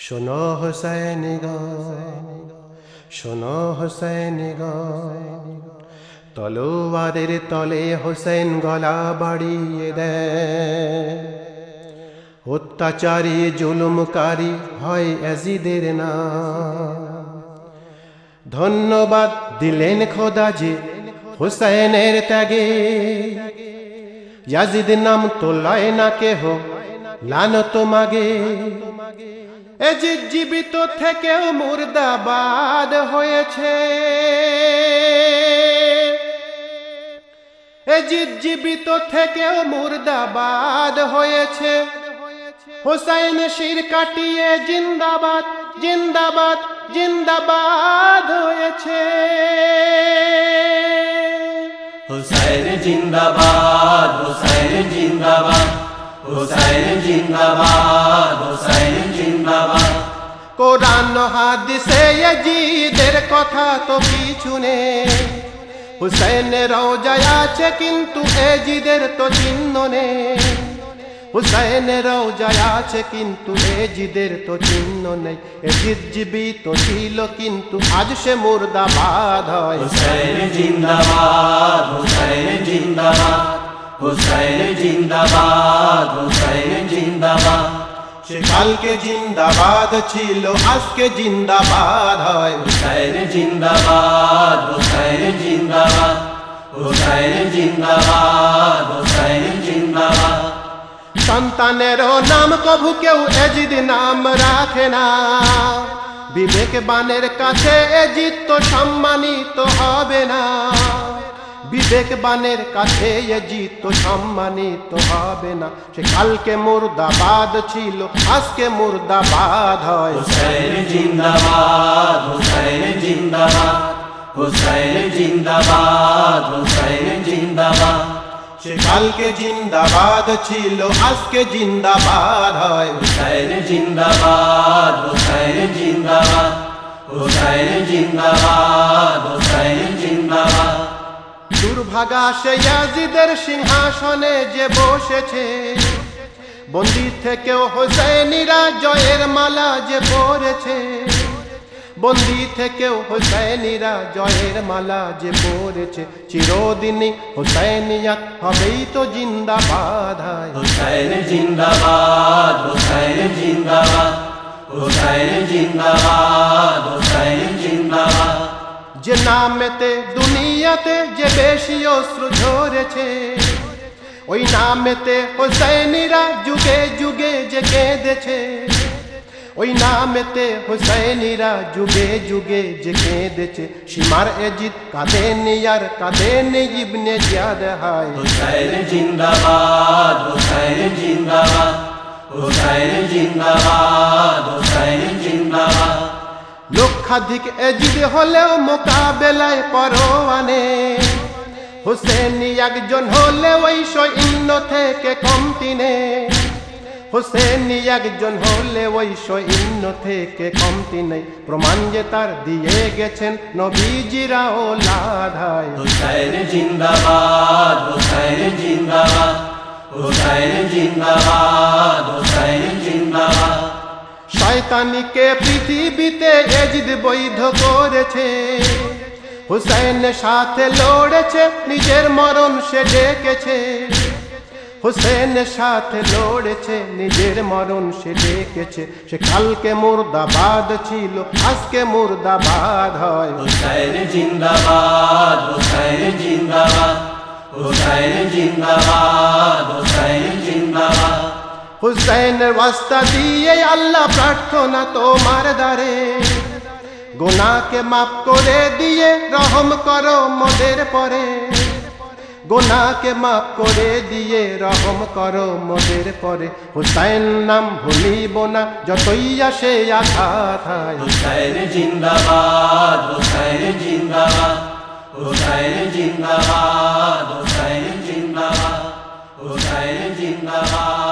শোনো হুসাইন গো, শোনো হুসাইন গো, তলোয়ারের তলে হুসাইন গলা বাড়িয়ে দেয়। অত্যাচারী জুলুমকারী হয় ইয়াজিদের নাম। ধন্যবাদ দিলেন খোদা যে হুসাইনের ত্যাগে, ইয়াজিদ নাম তোলায় না কেহ লানত মাগে। ইয়াজিদ জীবিত থেকেও মুর্দাবাদ হয়েছে, ইয়াজিদ জীবিত থেকেও মুর্দাবাদ হয়েছে। হুসাইন শির কাটিয়ে জিন্দাবাদ জিন্দাবাদ জিন্দাবাদ হয়েছে। হুসাইন জিন্দাবাদ, হুসাইন জিন্দাবাদ, হুসাইন জিন্দাবাদ, হুসাইন জিন্দাবাদ। কোরআন হাদিসে ইয়াজিদের কথা তো কিছু নেই। হুসাইনের রওজায় আছে কিন্তু ইয়াজিদের তো চিহ্ন নেই। হুসাইনের রওজায় আছে কিন্তু ইয়াজিদের তো চিহ্ন নেই। ইয়াজিদ জীবিত ছিল কিন্তু আজ সে মুর্দাবাদ হয়। হুসাইন জিন্দাবাদ, হুসাইন জিন্দাবাদ, হুসাইন জিন্দাবাদ, হুসাইন জিন্দাবাদ। সে কালকে জিন্দাবাদ ছিল আজকে জিন্দাবাদ হয়। হুসাইন জিন্দাবাদ, হুসাইন জিন্দাবাদ, হুসাইন জিন্দাবাদ, হুসাইন জিন্দাবাদ। সন্তানেরও নাম কভু কেউ ইয়াজিদ নাম রাখে না। বিবেকবানের কাছে ইয়াজিদ তো সম্মানিত হবে না। বিবেকবানের কাছে ইয়াজিদ তো সম্মানিত হবে না। সে কালকে মুর্দাবাদ ছিল আজকে মুর্দাবাদ হয়। হুসাইন জিন্দাবাদ, হুসাইন জিন্দাবাদ, হুসাইন জিন্দাবাদ, হুসাইন জিন্দাবাদ। সে কালকে জিন্দাবাদ ছিল আজকে জিন্দাবাদ হয়। হুসাইন জিন্দাবাদ, হুসাইন জিন্দাবাদ, হুসাইন জিন্দাবাদ, হুসাইন জিন্দাবাদ। দুর্ভাগা সে ইয়াজিদের সিংহাসনে যে বসেছে, বন্দী থেকেও হুসাইনিরা জয়ের মালা যে পরেছে। বন্দী থেকেও হুসাইনিরা জয়ের মালা যে পরেছে। চিরদিনই হুসাইনিয়াত হবেই তো জিন্দাবাদ হয়। হুসাইন জিন্দাবাদ, হুসাইন জিন্দাবাদ, হুসাইন জিন্দাবাদ, হুসাইন জিন্দাবাদ। যে নামেতে দুনিয়াতে যে বেশি অশ্রু ঝরেছে, ওই নামেতে হুসাইনিরা যুগে যুগে যে কেঁদেছে। ওই নামেতে হুসাইনিরা যুগে যুগে যে কেঁদেছে। সীমার ইয়াজিদ কাঁদেনি আর কাঁদেনি ইবনে জিয়াদ হায়। হুসাইন জিন্দাবাদ, হুসাইন জিন্দাবাদ, হুসাইন জিন্দাবাদ, হুসাইন জিন্দাবাদ। লক্ষাধিক ইয়াজিদ হলেও মোকাবেলায় পরোয়ানে। হুসেনি একজন হলে ওই সৈন্য থেকে কমতি নেই। হুসেনি একজন হলে ওই সৈন্য থেকে কমতি নেই। প্রমাণ যে তার দিয়ে গেছেন নবীজিরা ও লাধায়। হুসাইন জিন্দাবাদ, হুসাইন জিন্দাবাদ, হুসাইন জিন্দাবাদ, হুসাইন জিন্দাবাদ। শয়তানিকে পৃথিবীতে ইয়াজিদ বৈধ করেছে। হুসাইনের সাথে লড়েছে, নিজের মরণ সে ডেকেছে। হুসেনের সাথে লড়েছে, নিজের মরণ সে ডেকেছে। সে কালকে মুর্দাবাদ ছিল আজকে মুর্দাবাদ হয়। হুসাইন জিন্দাবাদ, হুসাইন জিন্দাবাদ, হুসাইন জিন্দাবাদ, হুসাইন জিন্দাবাদ। হুসাইনের ওয়াস্তা দিয়ে আল্লাহ প্রার্থনা তোমার দ্বারে, গুনাহকে মাফ করে দিয়ে রহম করো মোদের পরে। গুনাহকে মাফ করে দিয়ে রহম করো মোদের পরে। হুসাইন নাম ভুলিব না যতই আসে আঘাত হয়। হুসাইন জিন্দাবাদ, হুসাইন জিন্দাবাদ, হুসাইন জিন্দাবাদ, হুসাইন জিন্দাবাদ, হুসাইন জিন্দাবাদ।